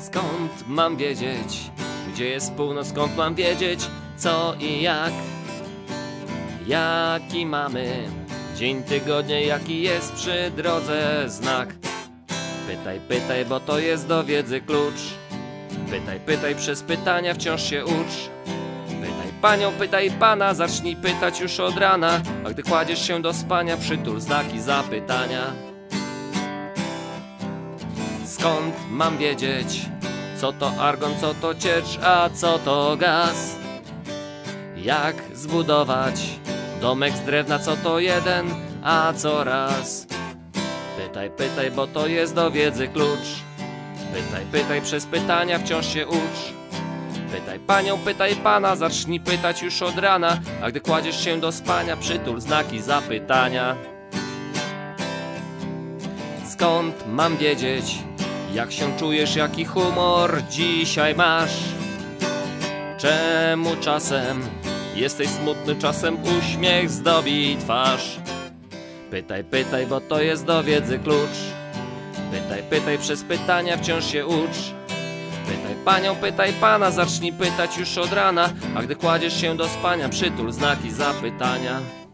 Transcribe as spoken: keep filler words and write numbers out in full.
Skąd mam wiedzieć, gdzie jest północ, skąd mam wiedzieć, co i jak? Jaki mamy dzień tygodnia, jaki jest przy drodze znak? Pytaj, pytaj, bo to jest do wiedzy klucz. Pytaj, pytaj, przez pytania wciąż się ucz. Pytaj panią, pytaj pana, zacznij pytać już od rana. A gdy kładziesz się do spania, przytul znaki zapytania. Skąd mam wiedzieć, co to argon, co to ciecz, a co to gaz? Jak zbudować domek z drewna, co to jeden, a co raz? Pytaj, pytaj, bo to jest do wiedzy klucz. Pytaj, pytaj, przez pytania wciąż się ucz. Pytaj panią, pytaj pana, zacznij pytać już od rana. A gdy kładziesz się do spania, przytul znaki zapytania. Skąd mam wiedzieć, jak się czujesz, jaki humor dzisiaj masz? Czemu czasem jesteś smutny, czasem uśmiech zdobi twarz? Pytaj, pytaj, bo to jest do wiedzy klucz. Pytaj, pytaj, przez pytania wciąż się ucz. Pytaj panią, pytaj pana, zacznij pytać już od rana. A gdy kładziesz się do spania, przytul znaki zapytania.